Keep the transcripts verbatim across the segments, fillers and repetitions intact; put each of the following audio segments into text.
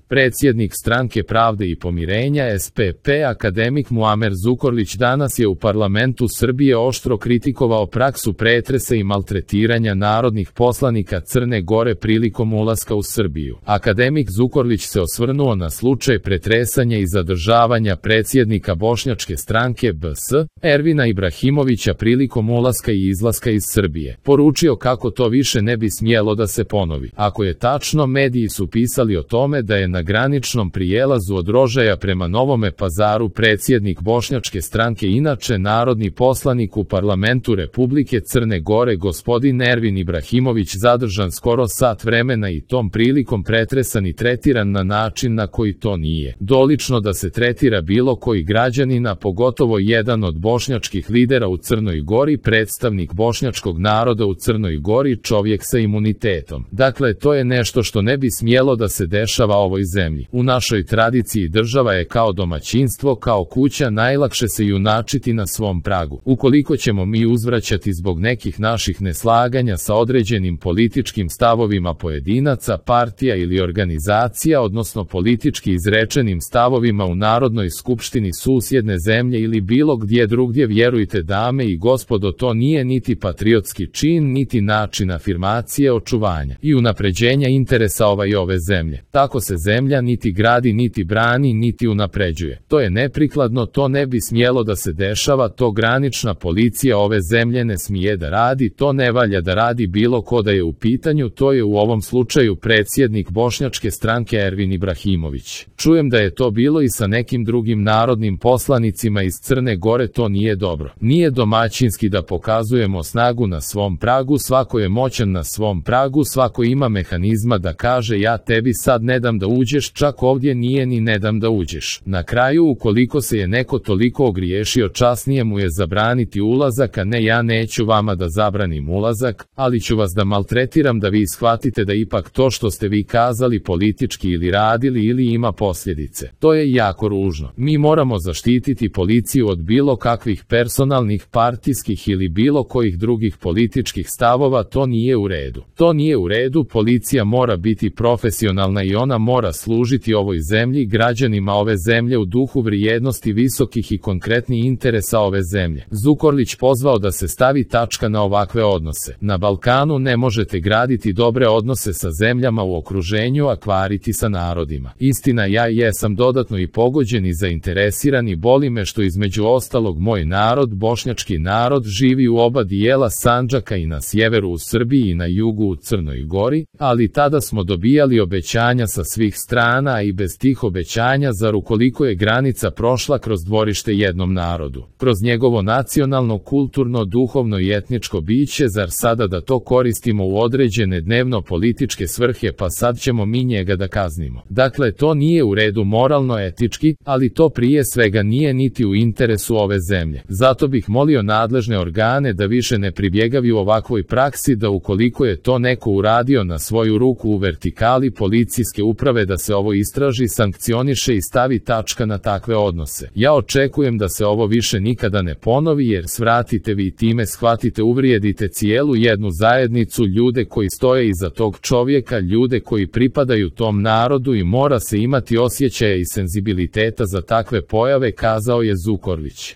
Predsjednik Stranke pravde i pomirenja S P P akademik Muamer Zukorlić danas je u parlamentu Srbije oštro kritikovao praksu pretresa i maltretiranja narodnih poslanika Crne Gore prilikom ulaska u Srbiju. Akademik Zukorlić se osvrnuo na slučaj pretresanja i zadržavanja predsjednika Bošnjačke stranke B S, Ervina Ibrahimovića prilikom ulaska i izlaska iz Srbije. Poručio kako to više ne bi smjelo da se ponovi. Ako je tačno, mediji su pisali o tome da je na graničnom prijelazu od Rožaja prema Novome Pazaru predsjednik Bošnjačke stranke, inače narodni poslanik u parlamentu Republike Crne Gore, gospodin Ervin Ibrahimović, zadržan skoro sat vremena i tom prilikom pretresan i tretiran na način na koji to nije dolično da se tretira bilo koji građanin, a pogotovo jedan od bošnjačkih lidera u Crnoj Gori, predstavnik bošnjačkog naroda u Crnoj Gori, čovjek sa imunitetom. Dakle, to je nešto što ne bi smjelo da se dešava ovoj zemlji. U našoj tradiciji država je kao domaćinstvo, kao kuća, najlakše se junačiti na svom pragu. Ukoliko ćemo mi uzvraćati zbog nekih naših neslaganja sa određenim političkim stavovima pojedinaca, partija ili organizacija, odnosno politički izrečenim stavovima u Narodnoj skupštini susjedne zemlje ili bilo gdje drugdje, vjerujte dame i gospodo, to nije niti patriotski čin, niti način afirmacije, očuvanja i unapređenja interesa ova i ove zemlje. Tako se zemlja niti gradi, niti brani, niti unapređuje. To je neprikladno, to ne bi smjelo da se dešava, to granična policija ove zemlje ne smije da radi, to ne valja da radi bilo ko da je u pitanju, to je u ovom slučaju predsjednik Bošnjačke stranke Ervin Ibrahimović. Čujem da je to bilo i sa nekim drugim narodnim poslanicima iz Crne Gore, to nije dobro. Nije domaćinski da pokazujemo snagu na svom pragu, svako je moćan na svom pragu, svako ima mehanizma da kaže ja tebi sad ne dam da uđeš, čak ovdje nije ni ne dam da uđeš. Na kraju, ukoliko se je neko toliko ogriješio, časnije mu je zabraniti ulazak, a ne ja neću vama da zabranim ulazak, ali ću vas da maltretiram da vi shvatite da ipak to što ste vi kazali politički ili radili ili ima posljedice. To je jako ružno. Mi moramo zaštititi policiju od bilo kakvih personalnih, partijskih ili bilo kojih drugih političkih stavova, to nije u redu. To nije u redu, policija mora biti profesionalna i ona mora služiti ovoj zemlji, građanima ove zemlje u duhu vrijednosti visokih i konkretnih interesa ove zemlje. Zukorlić pozvao da se stavi tačka na ovakve odnose. Na Balkanu ne možete graditi dobre odnose sa zemljama u okruženju, a kvariti sa narodima. Istina, ja jesam dodatno i pogođen i zainteresiran i boli me što između ostalog moj narod, bošnjački narod, živi u oba dijela Sandžaka, i na sjeveru u Srbiji i na jugu u Crnoj Gori, ali tada smo dobijali obećanja sa svih strana, i bez tih obećanja, zar ukoliko je granica prošla kroz dvorište jednom narodu, kroz njegovo nacionalno, kulturno, duhovno i etničko biće, zar sada da to koristimo u određene dnevno-političke svrhe, pa sad ćemo mi njega da kaznimo. Dakle, to nije u redu moralno, etički, ali to prije svega nije niti u interesu ove zemlje. Zato bih molio nadležne organe da više ne pribjegavaju ovakvoj praksi, da ukoliko je to neko uradio na svoju ruku u vertikali policijske uprave, da se ovo istraži, sankcioniše i stavi tačka na takve odnose. Ja očekujem da se ovo više nikada ne ponovi, jer svratite vi time, shvatite, uvrijedite cijelu jednu zajednicu, ljude koji stoje iza tog čovjeka, ljude koji pripadaju tom narodu, i mora se imati osjećaja i senzibiliteta za takve pojave, kazao je Zukorlić.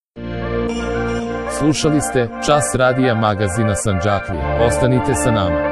Slušali ste Čas radija magazina Sandžaklije. Ostanite sa nama.